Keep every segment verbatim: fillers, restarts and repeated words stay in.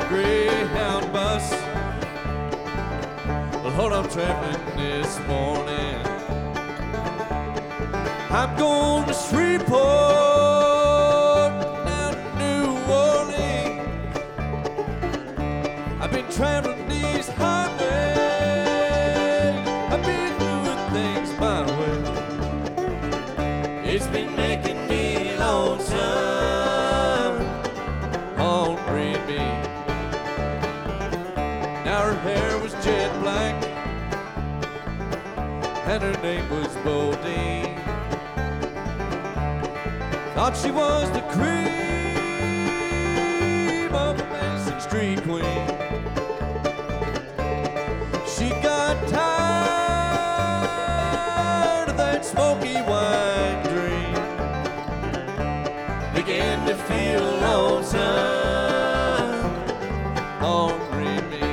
Greyhound bus. Lord, I'm traveling this morning. I'm going to Shreveport, down to New Orleans. I've been traveling these highways. I've been doing things my way. It's been making me lonesome on Green Bean. Now her hair was jet black and her name was Bodine. Thought she was the cream of a Mason Street queen. She got tired of that smoky wine dream, began to feel lonesome on Green Bean.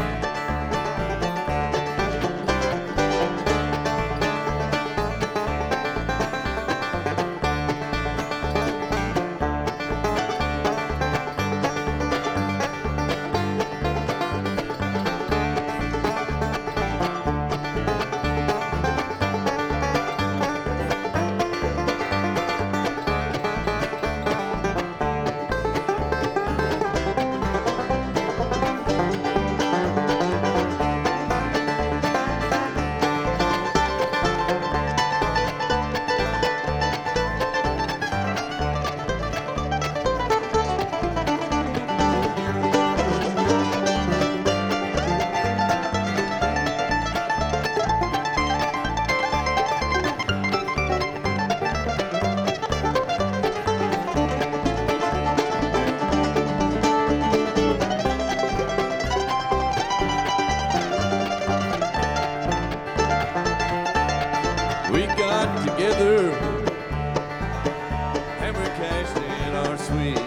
We got together and we cashed in our suite.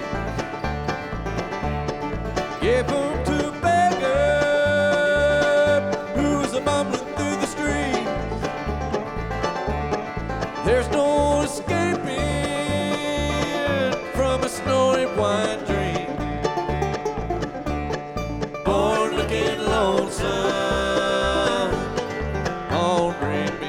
Gave them to a beggar who was a mumbling through the streets. There's no escaping from a snowy wine dream. Born looking lonesome on Green Bean.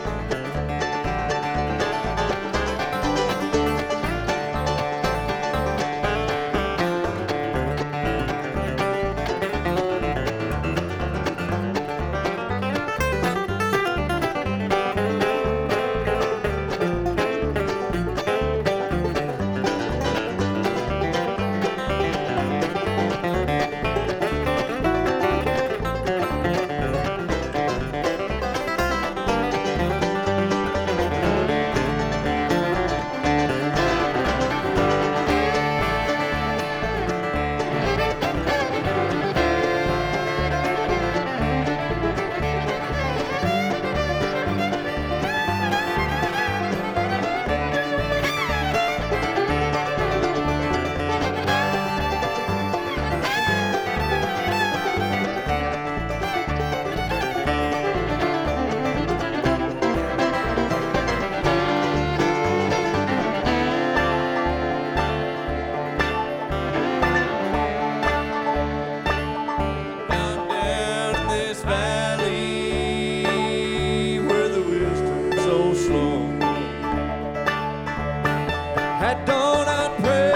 At dawn I'd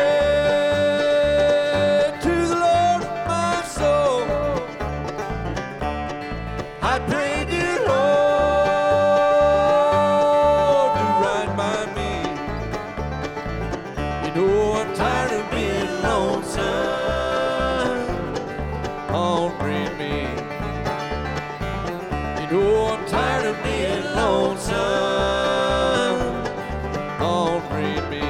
pray to the Lord of my soul. I'd pray, dear Lord, do right by me. You know I'm tired of being lonesome on Green Bean. You know I'm tired of being lonesome on Green Bean.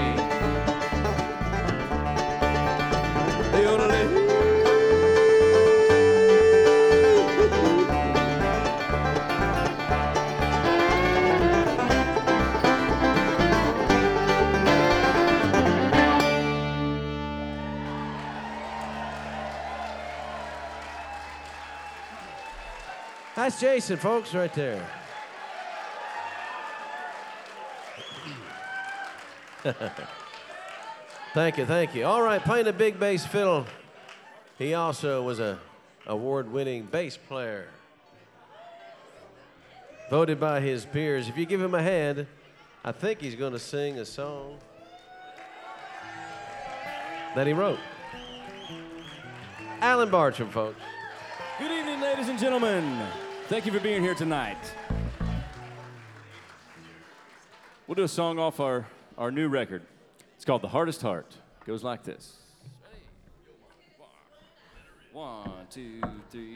That's Jason, folks, right there. Thank you, thank you. All right, playing the big bass fiddle He also was a award-winning bass player. Voted by his peers. If you give him a hand, I think he's going to sing a song that he wrote. Alan Bartram, folks. Good evening, ladies and gentlemen. Thank you for being here tonight. We'll do a song off our, our new record. It's called The Hardest Heart. It goes like this. One, two, three.